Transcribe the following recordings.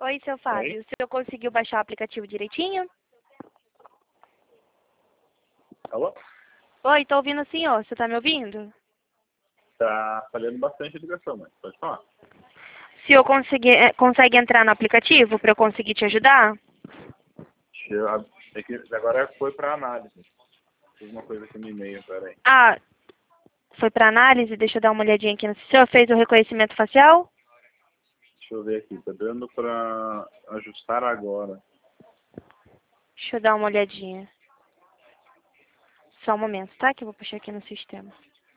Oi, seu Fábio. Oi? O senhor conseguiu baixar o aplicativo direitinho? Alô? Oi, tô ouvindo o senhor. Você tá me ouvindo? Tá falhando bastante a ligação, mas pode falar. O senhor consegue entrar no aplicativo para eu conseguir te ajudar? É que agora foi para análise. Fiz uma coisa aqui no e-mail, peraí. Ah, foi para análise? Deixa eu dar uma olhadinha aqui. O senhor fez o reconhecimento facial? Deixa eu ver aqui. Tá dando para ajustar agora. Deixa eu dar uma olhadinha. Só um momento, tá? Que eu vou puxar aqui no sistema.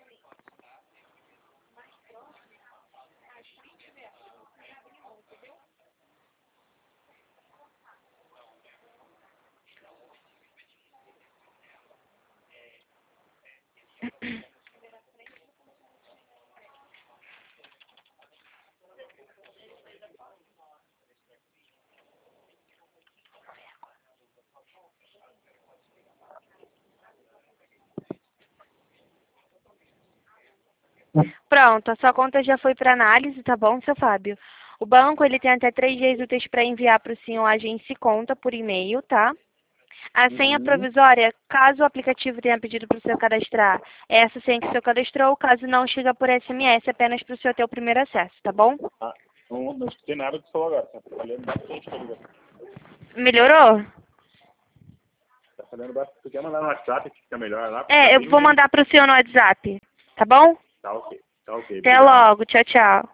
Pronto, a sua conta já foi para análise, tá bom, seu Fábio? O banco ele tem até 3 dias úteis para enviar para o senhor a agência conta por e-mail, tá? A senha Uhum. provisória, caso o aplicativo tenha pedido para o senhor cadastrar, é essa senha que o senhor cadastrou, caso não, chega por SMS, apenas para o senhor ter o primeiro acesso, tá bom? Ah, não escutei nada que você falou agora. Tá falhando bastante a ligação. Melhorou? Tá falhando bastante. Tu quer mandar no WhatsApp que fica melhor lá? Porque tá É, eu bem vou ruim. mandar para o senhor no WhatsApp, tá bom? Tá ok. Tá ok, Até obrigado. logo, tchau, tchau.